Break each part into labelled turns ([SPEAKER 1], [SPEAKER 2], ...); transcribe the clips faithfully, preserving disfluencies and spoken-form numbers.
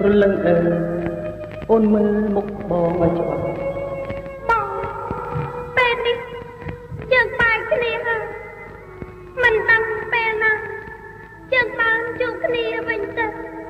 [SPEAKER 1] រលឹងអើអូនមើលមុខបងឲ្យច្បាស់
[SPEAKER 2] បងពេលនេះយើងបែកគ្នាហើយមិនដឹងពេលណាយើងបានជួបគ្នាវិញទៅ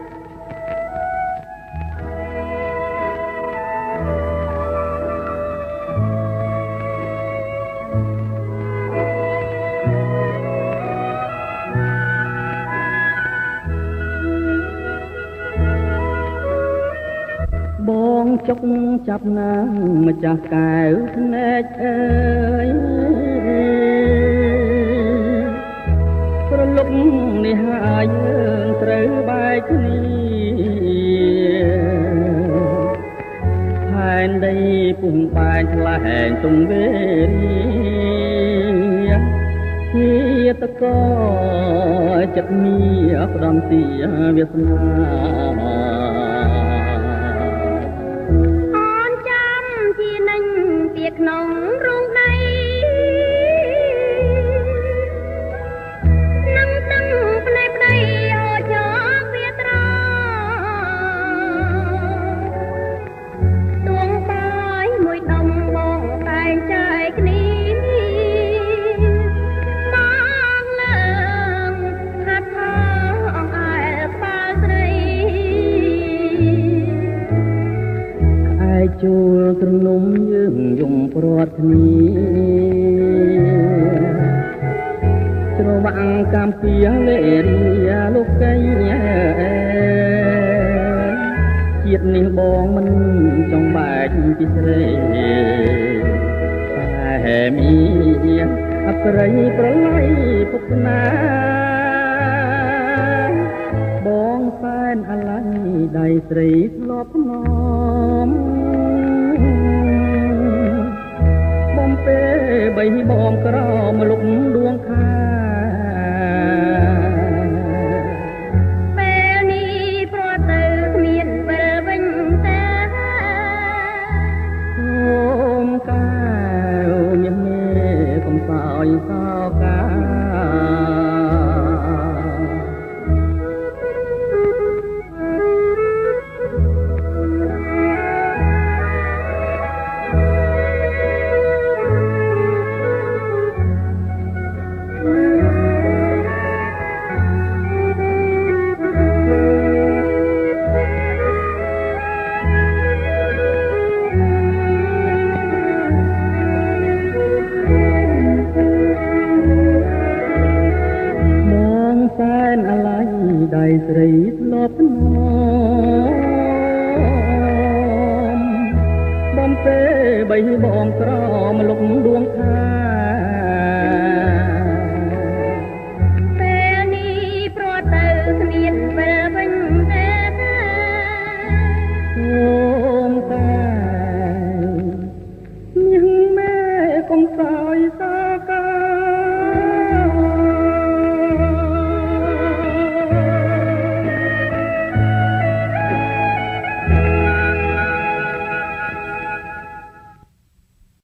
[SPEAKER 1] បងចុកចាប់ណាងម្ចាស់កែវភ្នែកអើយប្រលប់នេះហើយយើងត្រូវបែកគ្នាផែនដីពុំបែកថ្លែងទុំវេរាជាតកចិត្តមានផ្ដំទីវាសនា
[SPEAKER 2] ក្នុងរងដីនឹងទឹកផ្នែកប្តីហូរចោលវាត្រទួងបាយមួយដុំបងតែងចែកគ្នាបងឡើងហាត់ថាអង្អែលក្បាលស្រី
[SPEAKER 1] ឯជួលទ្រនំយើងយំព្រាត់គ្នាច្រវាក់កម្មពីលេរីលោកកៃជាតិនេះបងមិនចង់បែកពីស្រីតែមានអប្រិយប្រឡ័យពុកណាបងសែនអាឡ័យដៃស្រីធ្លាប់ភ្នំបីបងក្រមលុកដួងខា
[SPEAKER 2] ពេលនេះព្រោះទៅគ្មានវិលវិញទេ
[SPEAKER 1] អូមកែវមានមេកំសោយសោកាដៃស្រីធ្លាប់នំបំពេបីបងក្រមលុកដួងខា